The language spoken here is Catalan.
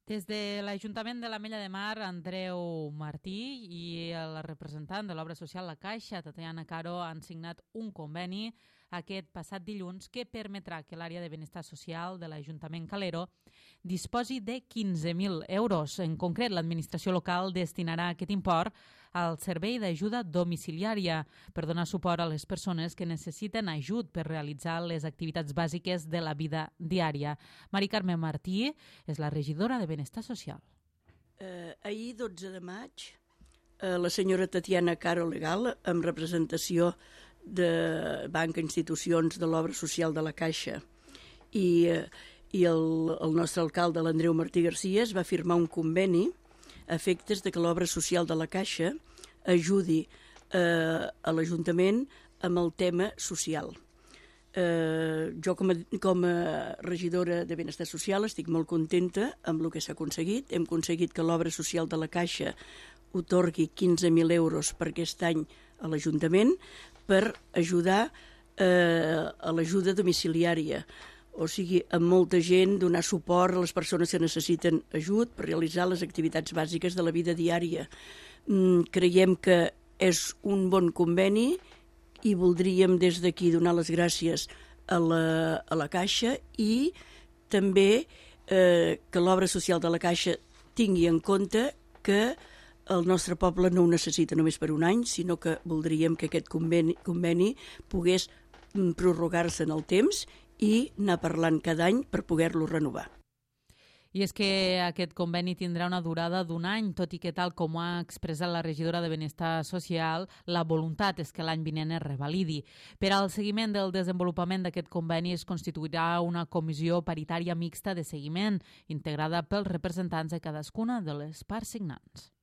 Des de l'Ajuntament de l'Ametlla de Mar, Andreu Martí i el representant de l'obra social La Caixa, Tatiana Caro, han signat un conveni aquest passat dilluns que permetrà que l'àrea de benestar social de l'Ajuntament Calero disposi de 15.000 euros. En concret, l'administració local destinarà aquest import al servei d'ajuda domiciliària per donar suport a les persones que necessiten ajut per realitzar les activitats bàsiques de la vida diària. Mari Carme Martí és la regidora de Benestar Social. Ahir, 12 de maig, la senyora Tatiana Caro Legal, amb representació de banca, institucions de l'obra social de la Caixa i el nostre alcalde, l'Andreu Martí Garcia, es va firmar un conveni a efectes de que l'obra social de la Caixa ajudi a l'Ajuntament amb el tema social. Jo com a regidora de Benestar Social estic molt contenta amb el que s'ha aconseguit. Hem aconseguit que l'obra social de la Caixa otorgui 15.000 euros per aquest any a l'Ajuntament per ajudar a l'ajuda domiciliària, o sigui, amb molta gent, donar suport a les persones que necessiten ajut per realitzar les activitats bàsiques de la vida diària. Creiem que és un bon conveni i voldríem des d'aquí donar les gràcies a la Caixa i també que l'obra social de la Caixa tingui en compte que el nostre poble no ho necessita només per un any, sinó que voldríem que aquest conveni pogués prorrogar-se en el temps i anar parlant cada any per poder-lo renovar. I és que aquest conveni tindrà una durada d'un any, tot i que, tal com ha expressat la regidora de Benestar Social, la voluntat és que l'any vinent es revalidi. Per al seguiment del desenvolupament d'aquest conveni es constituirà una comissió paritària mixta de seguiment, integrada pels representants de cadascuna de les parts signants.